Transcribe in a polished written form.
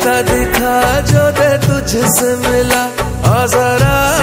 ऐसा दिखा जो दे तुझसे मिला, आ जरा